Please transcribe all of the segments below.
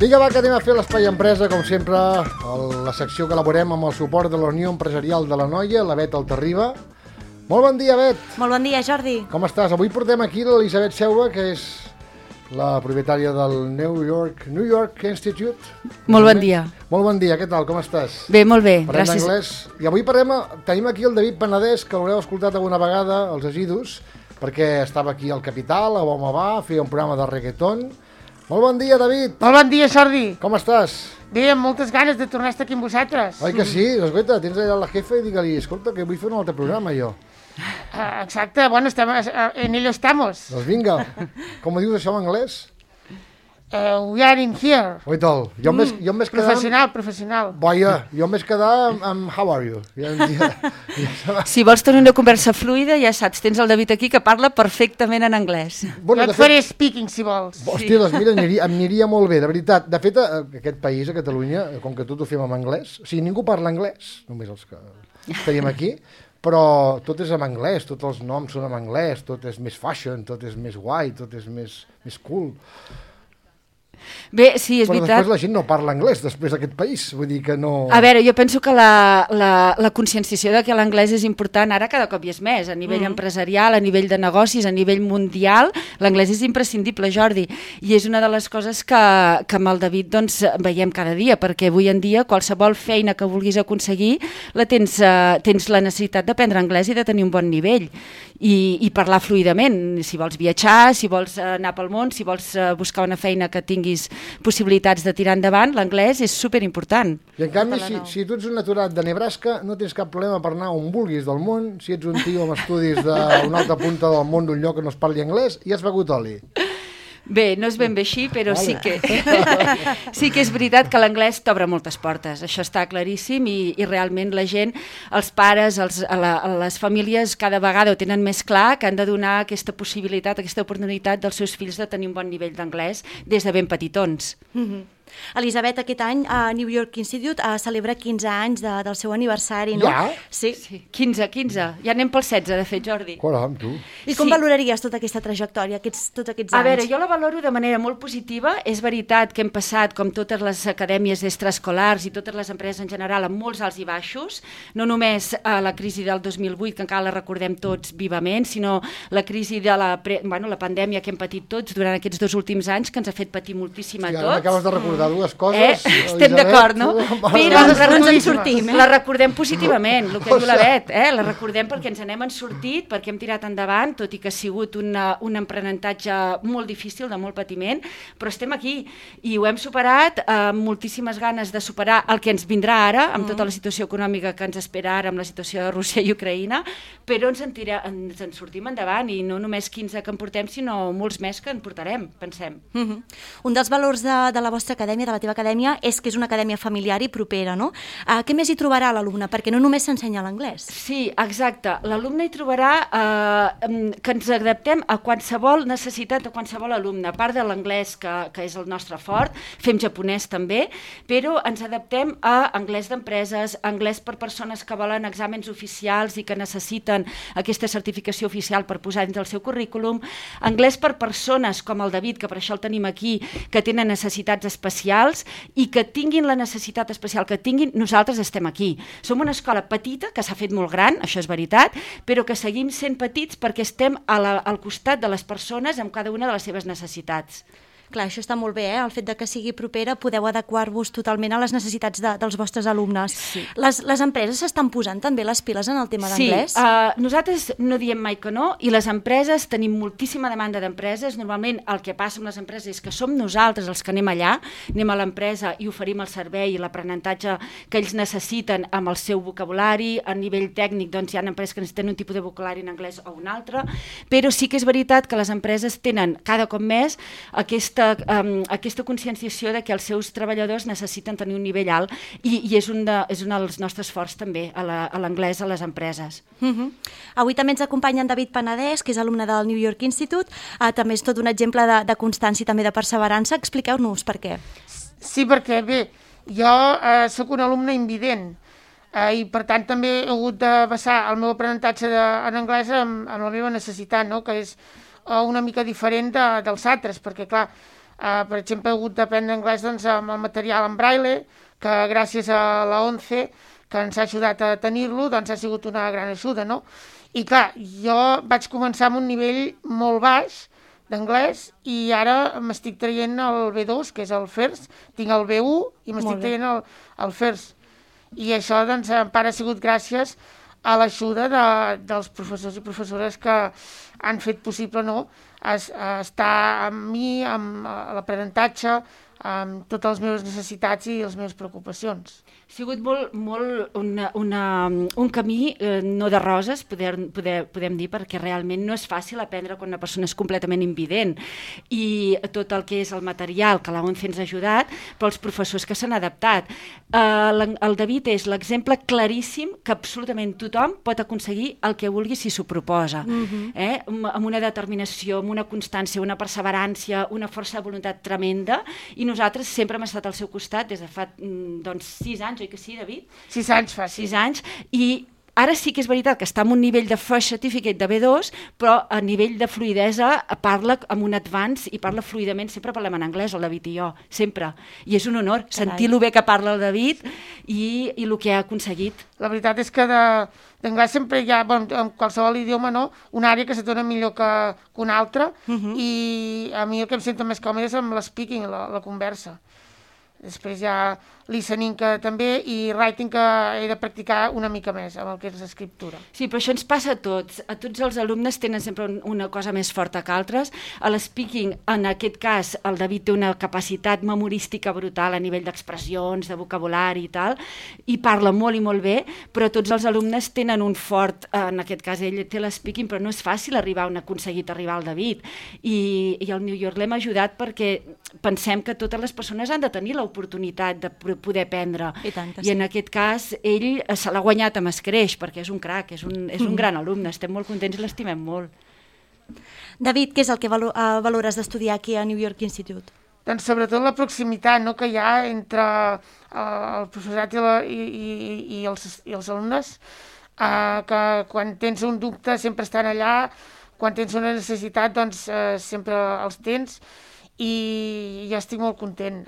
Vinga, va, que anem a fer l'Espai Empresa, com sempre, la secció que elaborem amb el suport de la Unió Empresarial de l'Anoia, la Bet Altarriba. Molt bon dia, Bet. Molt bon dia, Jordi. Com estàs? Avui portem aquí l'Elisabet Seuba, que és la propietària del New York Institute. Molt bon dia. Molt bon dia, què tal? Com estàs? Bé, molt bé, Parlem gràcies. d'anglès. I avui tenim aquí el David Penedès, que l'haureu escoltat alguna vegada, als Asidus, perquè estava aquí al Capital, a Bomavà, feia un programa de reggaeton. Molt bon dia, David. Molt bon dia, Jordi. Com estàs? Bé, amb moltes ganes de tornar a estar aquí amb vosaltres. Oi que sí? Escolta, tens allà la jefa i digue-li, escolta, que vull fer un altre programa, jo. Exacte, bueno, en ello estamos. Doncs vinga. Com ho dius això en anglès? We are in here. Oi, tal. Jo em vaig quedar... Professional. Vaja, jo em vaig quedar amb how are you? Si vols tenir una conversa fluida, ja saps, tens el David aquí que parla perfectament en anglès. Jo et faré speaking, si vols. Hòstia, doncs mira, em aniria molt bé, de veritat. De fet, aquest país, a Catalunya, com que tot ho fem en anglès, o sigui, ningú parla anglès, només els que estaríem aquí, però tot és en anglès, tots els noms són en anglès, tot és més fashion, tot és més guai, tot és més cool. Bé, sí, és però veritat. després la gent no parla anglès després d'aquest país, vull dir que no... A veure, jo penso que la conscienciació de que l'anglès és important ara cada cop hi és més, a nivell empresarial, a nivell de negocis, a nivell mundial, l'anglès és imprescindible, Jordi, i és una de les coses que amb el David doncs, veiem cada dia, perquè avui en dia qualsevol feina que vulguis aconseguir tens la necessitat d'aprendre anglès i de tenir un bon nivell i parlar fluidament, si vols viatjar, si vols anar pel món, si vols buscar una feina que tinguis possibilitats de tirar endavant, l'anglès és superimportant. I en canvi, si tu ets un naturat de Nebraska, no tens cap problema per anar on vulguis del món, si ets un tio amb estudis d'una altra punta del món d'un lloc que no es parli anglès, i has begut oli. Bé, no és ben bé així, però sí que és veritat que l'anglès t'obre moltes portes, això està claríssim i realment la gent, els pares, les famílies cada vegada ho tenen més clar que han de donar aquesta possibilitat, aquesta oportunitat dels seus fills de tenir un bon nivell d'anglès des de ben petitons. Elisabet, aquest any a New York Institute celebra 15 anys del seu aniversari, no? Ja? Sí, 15. Ja anem pel 16, de fet, Jordi. Caram, tu. I com valoraries tota aquesta trajectòria, tots aquests anys? A veure, jo la valoro de manera molt positiva. És veritat que hem passat, com totes les acadèmies extraescolars i totes les empreses en general, amb molts alts i baixos, no només la crisi del 2008, que encara la recordem tots vivament, sinó la crisi de la pandèmia que hem patit tots durant aquests 2 últims anys, que ens ha fet patir moltíssim a tots. Ara m'acabes de recordar dues coses. Estem d'acord, no? Però ens en sortim. La recordem positivament, el que diu la Bet. La recordem perquè ens n'hem sortit, perquè hem tirat endavant, tot i que ha sigut un aprenentatge molt difícil, de molt patiment, però estem aquí i ho hem superat amb moltíssimes ganes de superar el que ens vindrà ara, amb tota la situació econòmica que ens espera ara, amb la situació de Rússia i Ucraïna, però ens en sortim endavant i no només 15 que en portem, sinó molts més que en portarem, pensem. Un dels valors de la vostra acadèmia, de la teva acadèmia, és que és una acadèmia familiar i propera, no? Què més hi trobarà l'alumne? Perquè no només s'ensenya l'anglès. Sí, exacte. L'alumne hi trobarà que ens adaptem a qualsevol necessitat de qualsevol alumne. A part de l'anglès, que és el nostre fort, fem japonès també, però ens adaptem a anglès d'empreses, anglès per persones que volen exàmens oficials i que necessiten aquesta certificació oficial per posar dins el seu currículum, anglès per persones com el David, que per això el tenim aquí, que tenen necessitats especials i que tinguin la necessitat especial que tinguin, nosaltres estem aquí. Som una escola petita, que s'ha fet molt gran, això és veritat, però que seguim sent petits perquè estem al costat de les persones amb cada una de les seves necessitats. Clar, això està molt bé, el fet de que sigui propera, podeu adequar-vos totalment a les necessitats dels vostres alumnes. Sí. Les empreses s'estan posant també les piles en el tema d'anglès? Sí, nosaltres no diem mai que no, i les empreses, tenim moltíssima demanda d'empreses. Normalment el que passa amb les empreses és que som nosaltres els que anem allà, anem a l'empresa i oferim el servei i l'aprenentatge que ells necessiten amb el seu vocabulari. A nivell tècnic, doncs, hi ha empreses que necessiten un tipus de vocabulari en anglès o un altre, però sí que és veritat que les empreses tenen cada cop més aquesta conscienciació de que els seus treballadors necessiten tenir un nivell alt i és un dels nostres forts també a l'anglès a les empreses. Avui també ens acompanya en David Penedès, que és alumne del New York Institute, també és tot un exemple de constància i també de perseverança. Expliqueu-nos per què. Sí, perquè bé, jo sóc un alumne invident i per tant també he hagut de basar el meu aprenentatge en anglès amb la meva necessitat, no? Que és una mica diferent dels altres, perquè clar, Per exemple, he hagut d'aprendre anglès doncs, amb el material en braille, que gràcies a la ONCE, que ens ha ajudat a tenir-lo, doncs ha sigut una gran ajuda, no? I clar, jo vaig començar amb un nivell molt baix d'anglès i ara m'estic traient el B2, que és el FIRST, tinc el B1 i m'estic traient el FIRST. I això, doncs, en part ha sigut gràcies a l'ajuda dels professors i professores que han fet possible, no?, estar amb mi, amb l'aprenentatge, amb totes les meves necessitats i les meves preocupacions. Ha sigut molt un camí no de roses, podem dir, perquè realment no és fàcil aprendre quan una persona és completament invident, i tot el que és el material que la ONCE ens ha ajudat, però els professors que s'han adaptat. El David és l'exemple claríssim que absolutament tothom pot aconseguir el que vulgui si s'ho proposa, amb una determinació, amb una constància, una perseverància, una força de voluntat tremenda, i nosaltres sempre hem estat al seu costat des de fa 6 anys, oi que sí, David? 6 anys fa, sí. 6 anys, i ara sí que és veritat que està en un nivell de First Certificate de B2, però a nivell de fluïdesa parla amb un advance i parla fluidament, sempre parlem en anglès, el David i jo, sempre. I és un honor sentir lo bé que parla el David i el que ha aconseguit. La veritat és que d'anglès sempre hi ha, en qualsevol idioma, no?, una àrea que se dona millor que una altra, i a mi el que em sento més còmode és amb l'speaking, la conversa. Després hi ha listening també i writing, que he de practicar una mica més amb el que és l'escriptura. Sí, però això ens passa a tots. A tots els alumnes tenen sempre una cosa més forta que altres. A l'speaking, en aquest cas, el David té una capacitat memorística brutal a nivell d'expressions, de vocabulari i tal, i parla molt i molt bé, però tots els alumnes tenen un fort, en aquest cas ell té l'speaking, però no és fàcil aconseguir arribar al David. I el New York l'hem ajudat perquè pensem que totes les persones han de tenir l'oportunitat de poder aprendre. I en aquest cas ell se l'ha guanyat amb escreix, perquè és un crac, és un gran alumne, estem molt contents i l'estimem molt. David, què és el que valores d'estudiar aquí a New York Institute? Doncs sobretot la proximitat, no?, que hi ha entre el professorat i els alumnes, que quan tens un dubte sempre estan allà, quan tens una necessitat doncs sempre els tens, i jo estic molt content.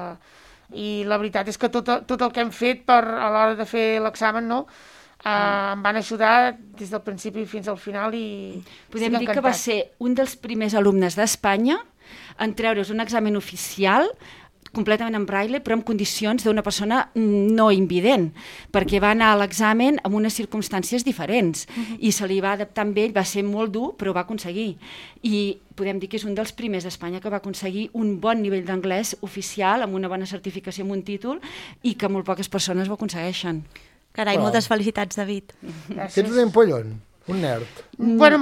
I la veritat és que tot el que hem fet a l'hora de fer l'examen, no?, em van ajudar des del principi fins al final i podem dir que va ser un dels primers alumnes d'Espanya en treure's un examen oficial completament en braille, però en condicions d'una persona no invident, perquè va anar a l'examen amb unes circumstàncies diferents i se li va adaptar amb ell, va ser molt dur, però ho va aconseguir. I podem dir que és un dels primers d'Espanya que va aconseguir un bon nivell d'anglès oficial, amb una bona certificació, amb un títol, i que molt poques persones ho aconsegueixen. Carai, moltes felicitats, David. Que ets un empollon, un nerd. Bueno,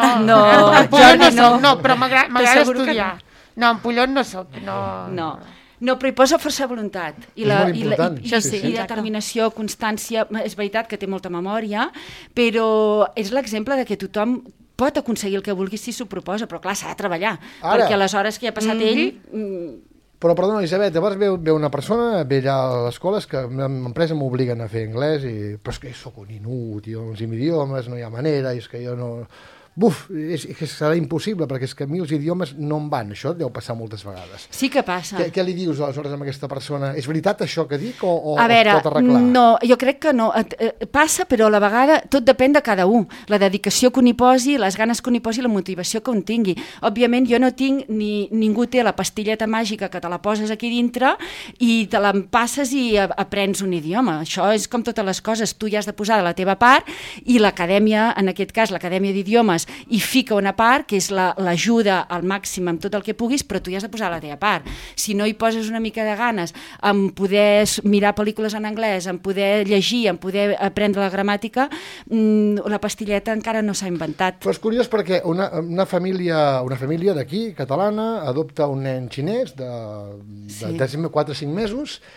no, però m'agrada estudiar. No, empollon no soc, no. No, però hi posa força voluntat i determinació, constància. És veritat que té molta memòria, però és l'exemple de que tothom pot aconseguir el que vulgui si s'ho proposa, però clar, s'ha de treballar, perquè a les hores que hi ha passat ell... Però, perdona, Elisabet, llavors ve una persona, ve allà a l'escola, és que l'empresa m'obliguen a fer anglès, però és que sóc un inútil, els idiomes, no hi ha manera, és que jo no... Buf, és que serà impossible, perquè és que a mi els idiomes no em van. Això deu passar moltes vegades. Sí que passa. Què li dius aleshores a aquesta persona? És veritat això que dic o a veure, es pot arreglar? No, jo crec que no. Passa, però a la vegada tot depèn de cada un. La dedicació que un hi posi, les ganes que un hi posi, la motivació que un tingui. Òbviament jo no tinc, ningú té la pastilleta màgica que te la poses aquí dintre i te l'empasses i aprens un idioma. Això és com totes les coses. Tu ja has de posar de la teva part i l'acadèmia, en aquest cas l'Acadèmia d'Idiomes, i fica una part, que és l'ajuda al màxim amb tot el que puguis, però tu ja has de posar la teva part. Si no hi poses una mica de ganes en poder mirar pel·lícules en anglès, en poder llegir, en poder aprendre la gramàtica, la pastilleta encara no s'ha inventat. Però és curiós perquè una família d'aquí, catalana, adopta un nen xinès de 4 o 5 mesos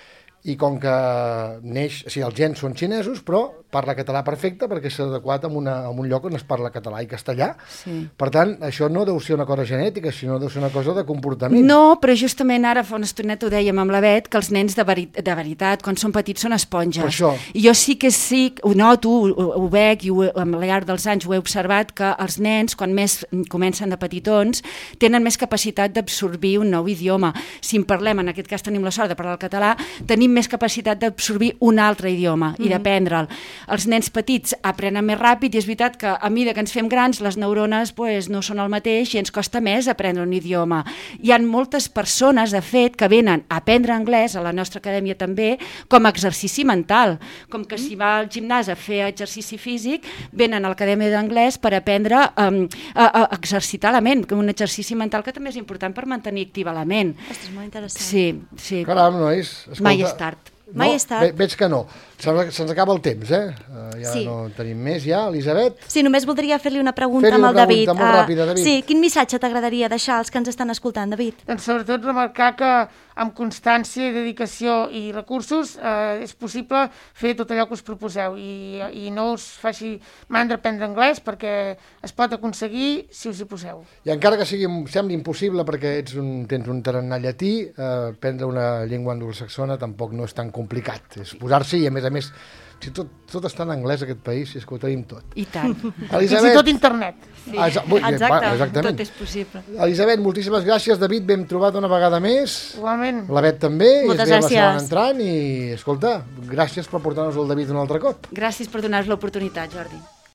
i com que els gens són xinesos, però parla català perfecte perquè s'ha adequat a un lloc on es parla català i castellà. Sí. Per tant, això no deu ser una cosa genètica, sinó deu ser una cosa de comportament. No, però justament ara fa una estoneta ho dèiem amb la Bet, que els nens de veritat, quan són petits, són esponges. Per això. I jo sí, ho noto, ho veig, i amb la llarg dels anys ho he observat, que els nens, quan més comencen de petitons, tenen més capacitat d'absorbir un nou idioma. Si en parlem, en aquest cas tenim la sort de parlar el català, tenim més capacitat d'absorbir un altre idioma i d'aprendre'l. Els nens petits aprenen més ràpid i és veritat que a mesura que ens fem grans les neurones no són el mateix i ens costa més aprendre un idioma. Hi ha moltes persones, de fet, que venen a aprendre anglès, a la nostra acadèmia també, com a exercici mental. Com que si va al gimnàs a fer exercici físic, venen a l'acadèmia d'anglès per aprendre a exercitar la ment, un exercici mental que també és important per mantenir activa la ment. Ostres, molt interessant. Sí. Caram, nois, escolta... Mai és tard. Mai és tard. Veig que no. Se'ns acaba el temps, ja Sí. no tenim més, ja. Elisabet? Sí, només voldria fer-li una pregunta Fer-li amb una el David. pregunta molt ràpida, David. Sí, quin missatge t'agradaria deixar als que ens estan escoltant, David? Doncs sobretot remarcar que amb constància i dedicació i recursos és possible fer tot allò que us proposeu i no us faci mandra aprendre anglès perquè es pot aconseguir si us hi poseu. I encara que sembli impossible perquè tens un tarannà llatí, prendre una llengua anglosaxona tampoc no és tan complicat. És posar-s'hi i, a més, si tot està en anglès aquest país, si és que ho tenim tot. I tant. Fins i tot internet. Sí. Exactament. Tot és possible. Elisabet, moltíssimes gràcies. David, ben trobat una vegada més. Igualment. La Bet també. Moltes I ens veiem la setmana gràcies. entrant i, escolta, gràcies per portar-nos el David un altre cop. Gràcies per donar-nos l'oportunitat, Jordi.